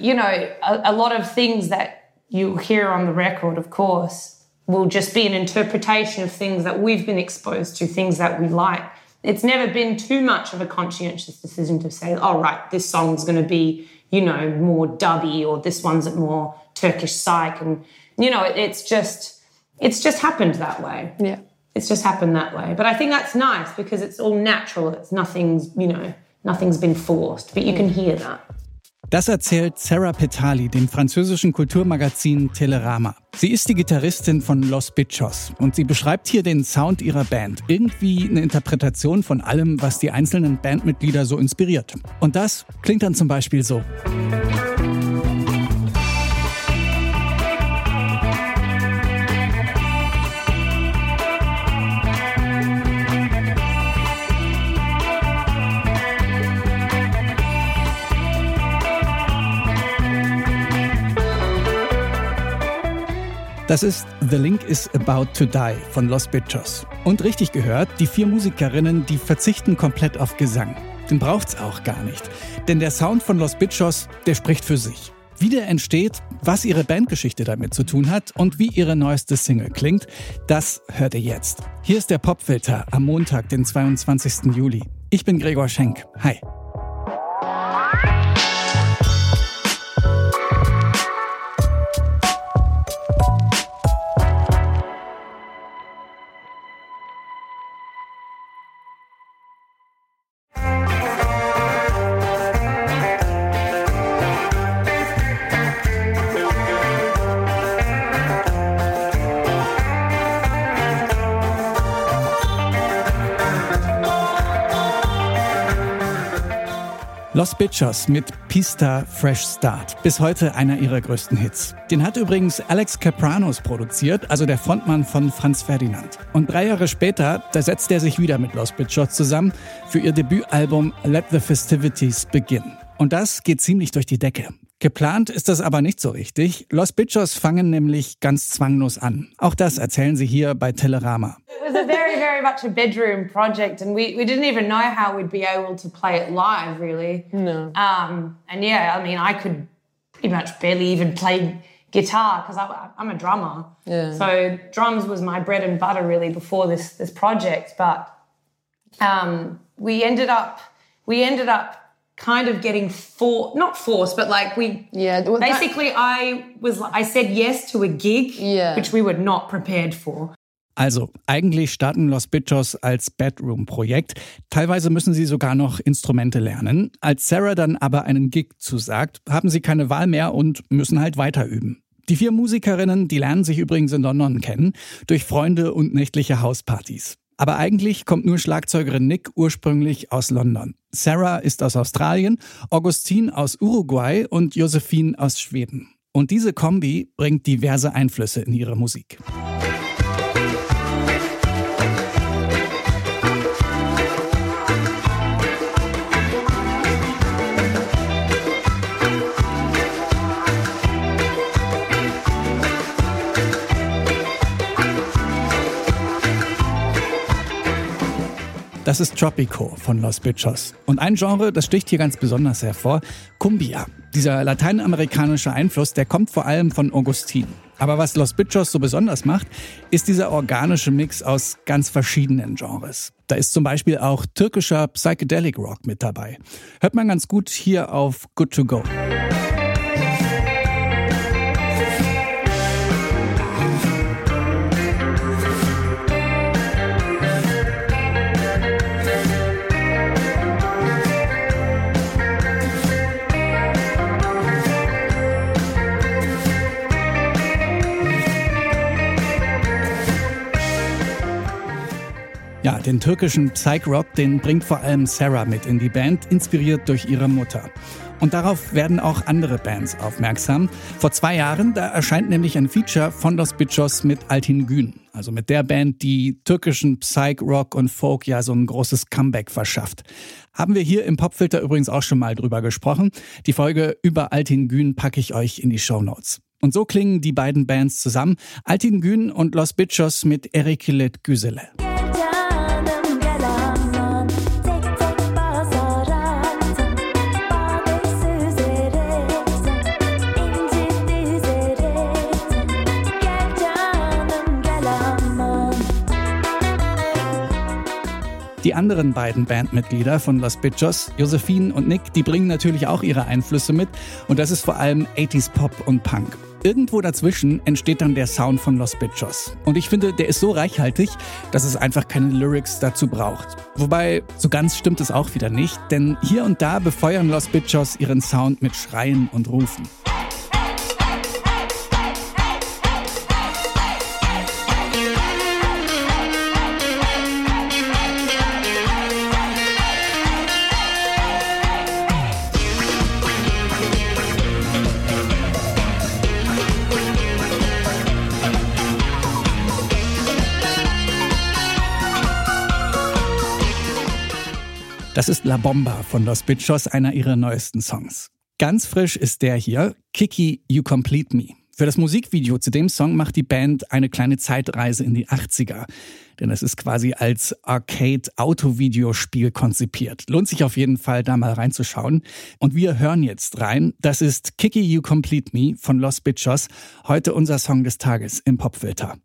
a lot of things that you hear on the record, of course, will just be an interpretation of things that we've been exposed to, things that we like. It's never been too much of a conscientious decision to say, oh, right, this song's going to be, more dubby, or this one's more Turkish psych. And, it's just happened that way. Yeah. It's just happened that way. But I think that's nice because it's all natural. It's nothing's been forced, but you can hear that. Das erzählt Sarah Petali dem französischen Kulturmagazin Telerama. Sie ist die Gitarristin von Los Bichos und sie beschreibt hier den Sound ihrer Band. Irgendwie eine Interpretation von allem, was die einzelnen Bandmitglieder so inspiriert. Und das klingt dann zum Beispiel so. Das ist The Link is About to Die von Los Bichos. Und richtig gehört, die 4 Musikerinnen, die verzichten komplett auf Gesang. Den braucht's auch gar nicht. Denn der Sound von Los Bichos, der spricht für sich. Wie der entsteht, was ihre Bandgeschichte damit zu tun hat und wie ihre neueste Single klingt, das hört ihr jetzt. Hier ist der Popfilter am Montag, den 22. Juli. Ich bin Gregor Schenk. Hi. Los Bichos mit Pista Fresh Start. Bis heute einer ihrer größten Hits. Den hat übrigens Alex Kapranos produziert, also der Frontmann von Franz Ferdinand. Und 3 Jahre später, da setzt er sich wieder mit Los Bichos zusammen für ihr Debütalbum Let the Festivities Begin. Und das geht ziemlich durch die Decke. Geplant ist das aber nicht so richtig. Los Bichos fangen nämlich ganz zwanglos an. Auch das erzählen sie hier bei Telerama. It was a very, very much a bedroom project, and we didn't even know how we'd be able to play it live, really. No. And yeah, I mean, I could pretty much barely even play guitar because I'm a drummer. Yeah. So drums was my bread and butter, really, before this project. But we ended up kind of getting not forced, but like basically I said yes to a gig, which we were not prepared for. Also, eigentlich starten Los Bichos als Bedroom-Projekt. Teilweise müssen sie sogar noch Instrumente lernen. Als Sarah dann aber einen Gig zusagt, haben sie keine Wahl mehr und müssen halt weiter üben. Die 4 Musikerinnen, die lernen sich übrigens in London kennen, durch Freunde und nächtliche Hauspartys. Aber eigentlich kommt nur Schlagzeugerin Nick ursprünglich aus London. Sarah ist aus Australien, Augustine aus Uruguay und Josephine aus Schweden. Und diese Kombi bringt diverse Einflüsse in ihre Musik. Das ist Tropico von Los Bichos. Und ein Genre, das sticht hier ganz besonders hervor, Cumbia. Dieser lateinamerikanische Einfluss, der kommt vor allem von Augustin. Aber was Los Bichos so besonders macht, ist dieser organische Mix aus ganz verschiedenen Genres. Da ist zum Beispiel auch türkischer Psychedelic Rock mit dabei. Hört man ganz gut hier auf Good to Go. Ja, den türkischen Psych-Rock, den bringt vor allem Sarah mit in die Band, inspiriert durch ihre Mutter. Und darauf werden auch andere Bands aufmerksam. Vor 2 Jahren, da erscheint nämlich ein Feature von Los Bichos mit Altin Gün. Also mit der Band, die türkischen Psych-Rock und Folk ja so ein großes Comeback verschafft. Haben wir hier im Popfilter übrigens auch schon mal drüber gesprochen. Die Folge über Altin Gün packe ich euch in die Shownotes. Und so klingen die beiden Bands zusammen. Altin Gün und Los Bichos mit Erikilet Güzele. Die anderen beiden Bandmitglieder von Los Bichos, Josephine und Nick, die bringen natürlich auch ihre Einflüsse mit. Und das ist vor allem 80s Pop und Punk. Irgendwo dazwischen entsteht dann der Sound von Los Bichos. Und ich finde, der ist so reichhaltig, dass es einfach keine Lyrics dazu braucht. Wobei, so ganz stimmt es auch wieder nicht, denn hier und da befeuern Los Bichos ihren Sound mit Schreien und Rufen. Das ist La Bomba von Los Bichos, einer ihrer neuesten Songs. Ganz frisch ist der hier, Kiki, You Complete Me. Für das Musikvideo zu dem Song macht die Band eine kleine Zeitreise in die 80er. Denn es ist quasi als Arcade-Auto-Videospiel konzipiert. Lohnt sich auf jeden Fall, da mal reinzuschauen. Und wir hören jetzt rein. Das ist Kiki, You Complete Me von Los Bichos. Heute unser Song des Tages im Popfilter.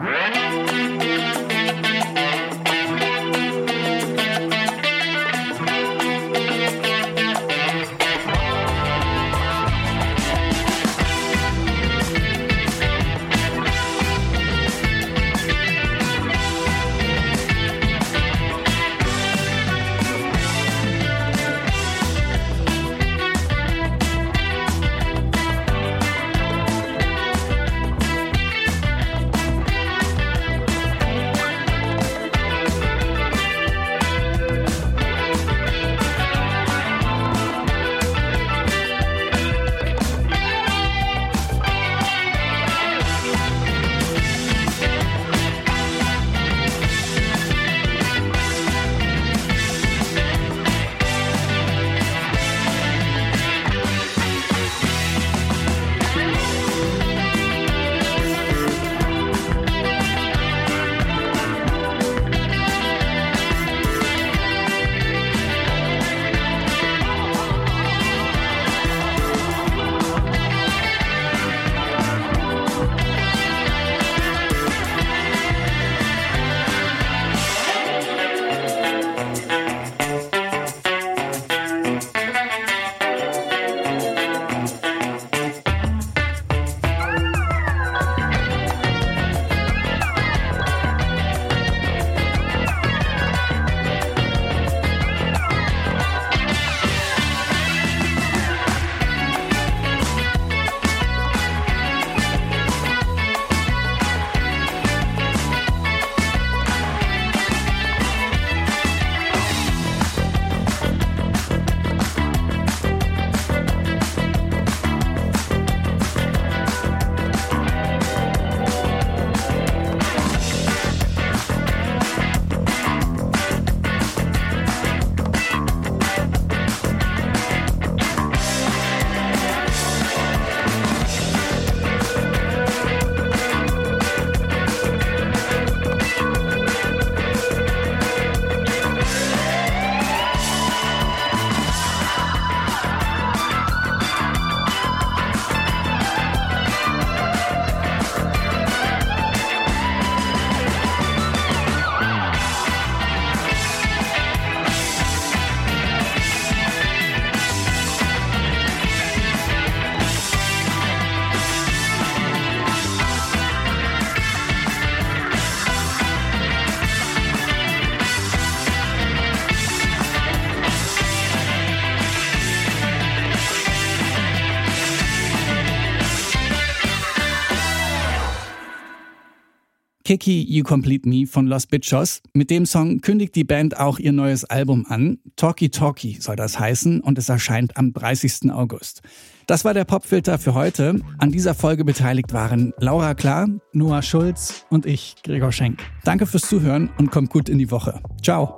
Kiki, You Complete Me von Los Bichos. Mit dem Song kündigt die Band auch ihr neues Album an. Talkie Talkie soll das heißen und es erscheint am 30. August. Das war der Popfilter für heute. An dieser Folge beteiligt waren Laura Klar, Noah Schulz und ich, Gregor Schenk. Danke fürs Zuhören und kommt gut in die Woche. Ciao.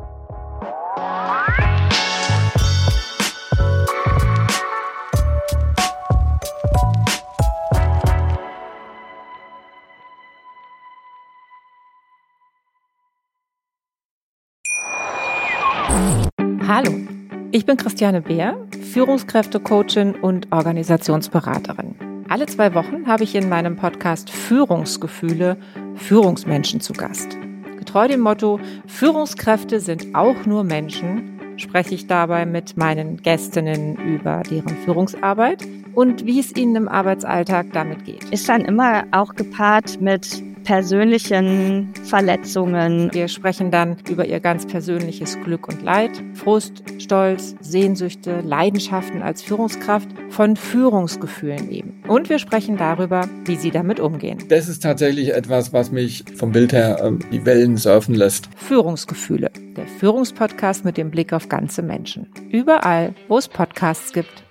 Hallo, ich bin Christiane Beer, Führungskräftecoachin und Organisationsberaterin. Alle 2 Wochen habe ich in meinem Podcast Führungsgefühle Führungsmenschen zu Gast. Treu dem Motto, Führungskräfte sind auch nur Menschen, spreche ich dabei mit meinen Gästinnen über deren Führungsarbeit und wie es ihnen im Arbeitsalltag damit geht. Ist dann immer auch gepaart mit persönlichen Verletzungen. Wir sprechen dann über ihr ganz persönliches Glück und Leid, Frust, Stolz, Sehnsüchte, Leidenschaften als Führungskraft, von Führungsgefühlen eben. Und wir sprechen darüber, wie sie damit umgehen. Das ist tatsächlich etwas, was mich vom Bild her die Wellen surfen lässt. Führungsgefühle, der Führungspodcast mit dem Blick auf ganze Menschen. Überall, wo es Podcasts gibt.